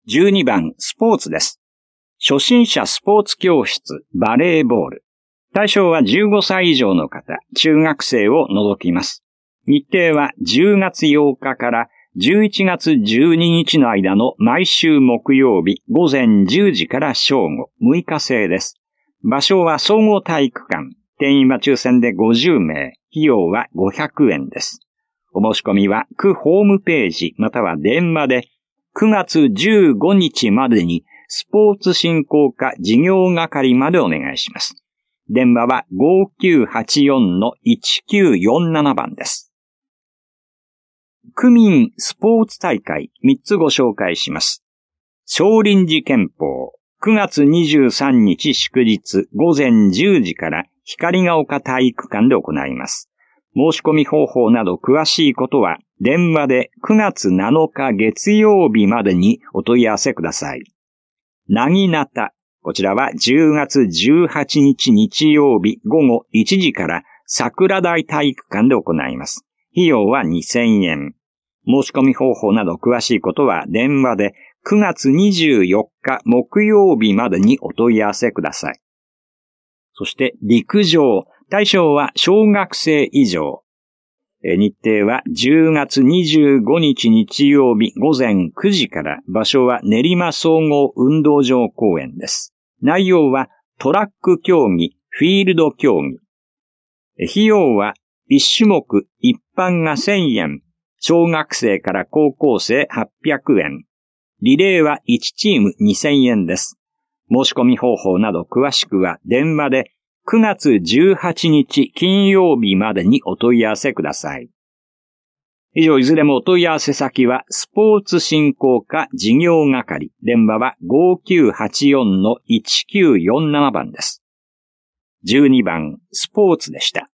12番、スポーツです。初心者スポーツ教室、バレーボール。対象は15歳以上の方、中学生を除きます。日程は10月8日から11月12日の間の毎週木曜日午前10時から正午、6日制です。場所は総合体育館。定員は抽選で50名。費用は500円です。お申し込みは区ホームページまたは電話で9月15日までにスポーツ振興課事業係までお願いします。電話は 5984-1947 番です。区民スポーツ大会3つご紹介します。少林寺拳法9月23日祝日午前10時から光が丘体育館で行います。申し込み方法など詳しいことは電話で9月7日月曜日までにお問い合わせください。なぎなた、こちらは10月18日日曜日午後1時から桜台体育館で行います。費用は2000円。申し込み方法など詳しいことは電話で9月24日木曜日までにお問い合わせください。そして陸上、対象は小学生以上。日程は10月25日日曜日午前9時から場所は練馬総合運動場公園です。内容はトラック競技、フィールド競技。費用は1種目一般が1000円、小学生から高校生800円。リレーは1チーム2000円です。申し込み方法など詳しくは電話で9月18日金曜日までにお問い合わせください。以上いずれもお問い合わせ先はスポーツ振興課事業係。電話は 5984-1947 番です。12番スポーツでした。